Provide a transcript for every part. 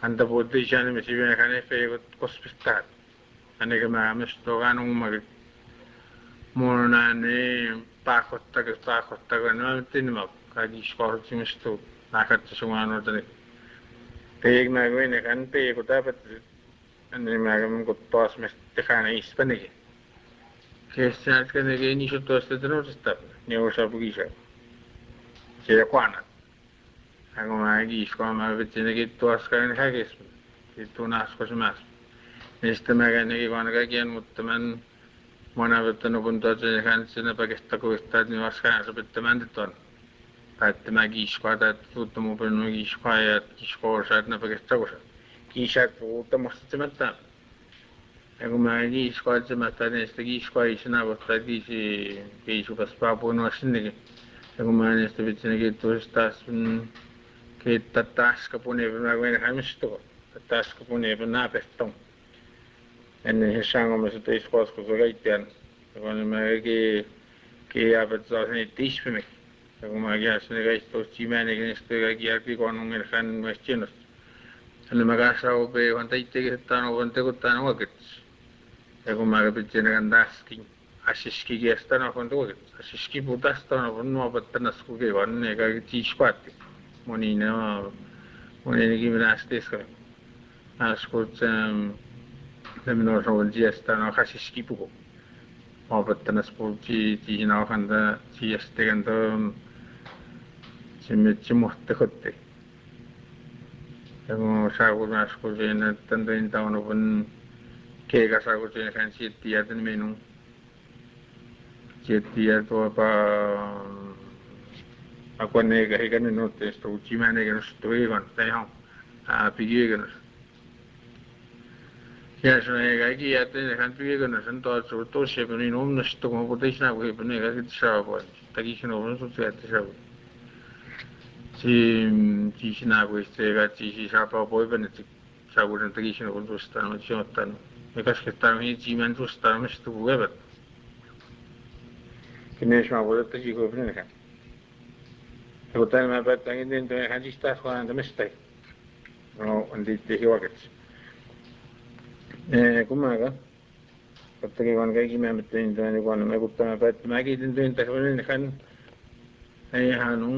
anda putih siapa ni mesti bina kan efek kospestat. Ane kemana mesti kan umur mona ni pakot kan mesti ni mak kaji sekolah si mesti nakat semua anu tadi. Teg magu ini kan teg kota apa? Ane magu mengkut tos mesti kan ispan ni. Kesana kan ni so tos tu terus tetap ni usah pergi sah. Saya kuanat. Aku magi sekolah magu cina kita tos kan hagis. Itu nas kosmas. Este maga ni kuan kagian mutaman mana betul pun tu aja kan sini pakai setaku stat ni waskan sebab teman itu. Tat magi sekolah tu temu pun magi sekolah ya sekolah saat na pakai setaku. Kisah tu temu macam mana? Aku magi sekolah macam mana? Stagi sekolah isna tadi si kisah pas papu nu asin ni. Aku magi stagi cina gitu stas pun kita tas kapune pun aku ni kami setu. Tas kapune pun apa setong. Ene sango mesti sekolah sekolah itian. Kalau mereka apa tu asal tiis pun. Kalau mereka asal mereka itu cima ni kan itu lagi arti konon mereka mesti nus. Kalau mereka asal ope wanita itu kita no wanita kita no agak. Kalau mereka bicara kan daski asiski kita no wanita agak. Asiski putas tu no pun mau betul nasku ke wan ni kan tiis kuat. Moni ni gimana astes kan. Asku seminal soal jiasta no asiski puku. Mau betul nasku ci nak anda jiasta kan tu cuma terkutih. Kalau sahaja nasku jenis tentu ini tahu pun kega sahaja jenis kan siapa tu menu siapa tu apa aku ni kan menu tu uji mana kan tu kan saya pergi kan ya sebenarnya kaya tu kan pergi kan sentuh tu siapa ni nom nasi tu mau putih sana aku pun kaya kita sahaja tadi sana pun sudah sahaja si sana aku istilah si siapa boleh pun sahaja tadi sana pun sudah macam tu mereka sekarang ni ciuman tu sudah mesti tu buat kini semua boleh tu juga pun kan hotel में बात करेंगे दिन तो यहाँ जिस तरह खाना तो मिलता है और अंदर देखिए वक्त कुमार कब तक ये कौन कहेगी मैं बता नहीं तो मैंने कौन मैं कुत्ता में बात मैं की दिन तो इन तक मैंने खान यहाँ नूं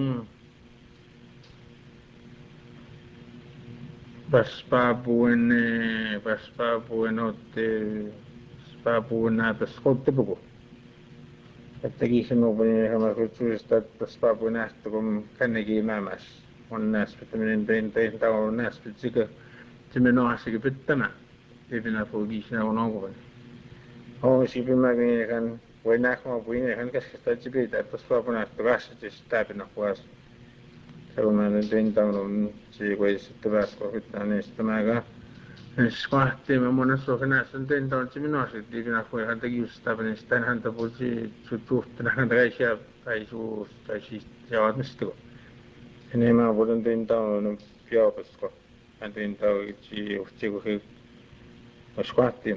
बस पापुन होते पापुन ना बस खोते बुको तकी सुनो बने हमारे कुछ स्टार्ट बस पापुन ना तो कम करने की मामस والناس بتمنين بين تاو الناس بتزيك تمنو عسك بتما ابن فوقيشنا ونوغبن هو شي بما بين كان ويناك ما بين كان كسكتا جبيت بس بابنا تراش تستابنا خواص سو ما بين تاو شي كويس تراس كوفتنا نستماغا سكواتي ما منسو كنا سنتين تاو تمنو عسك ديبنا فوق هذا يستابنا استان هذا بوجي تشوف تنحن دعيشة تعيشوا تعيشي جواد مستوى ini mah bukan tentang no piau pesko, tentang ci uciku ke peskuatim.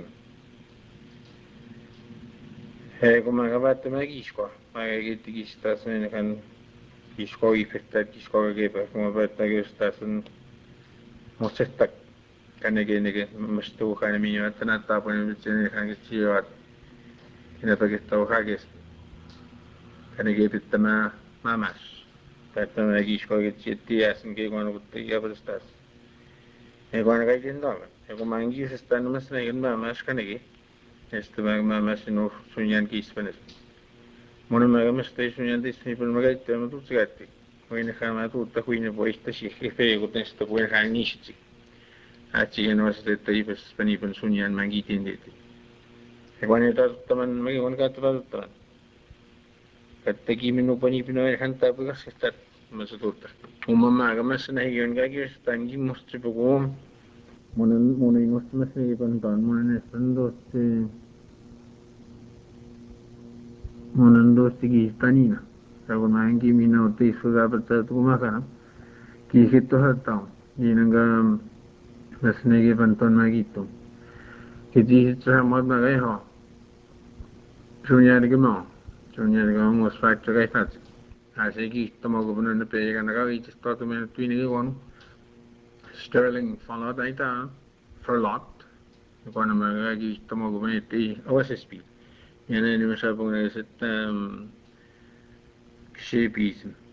Hei, kuma kabat magi isko, magi gitu kistas ini kan isko ifektat isko kepa, kuma bat lagi stasun musetak, kan nege mesti kan minyak tanah tapun ini kan keciwat, ini pakai tahu kages, kan nege pitama mamas. Kata lagi sekolah kecil tias, mungkin kau nak tiga berstas. Kau nak kaji entah kan? Kau manggi sestan mas nak kan mas kan lagi. Setelah mas inu sunyian kis panas. Mana mas tadi sunyian tu sini pun magai tu tu segati. Kau ini kan tu tak kau ini boleh tu sih kefe kau tu sih kau ini kan ni sih. Aci kan mas tadi pas pani pun sunyian manggi tindi tu. Kau ini tu teman magi kau kata tu teman. Kata kimi nu pani pino kan tak bekas setat. Maksud tu. Umama mas nahi yon kaki stangi mesti pukul mana ini mesti pantan mana ini dosti ki na kalau main ki mina uti sudah betul tu makan ki itu harta ini enggak mesne ki pantan magi tu kiji itu sama magai ho sunya ni mau musfak cakai fat asik ki itu mau gubernur ne pe kan kau itu tu main tu ini kan Sterling followed aita for lot. Kung ano magagi tamo gumaniti OSSP. Yan ay naman sa pong nagsit CPs.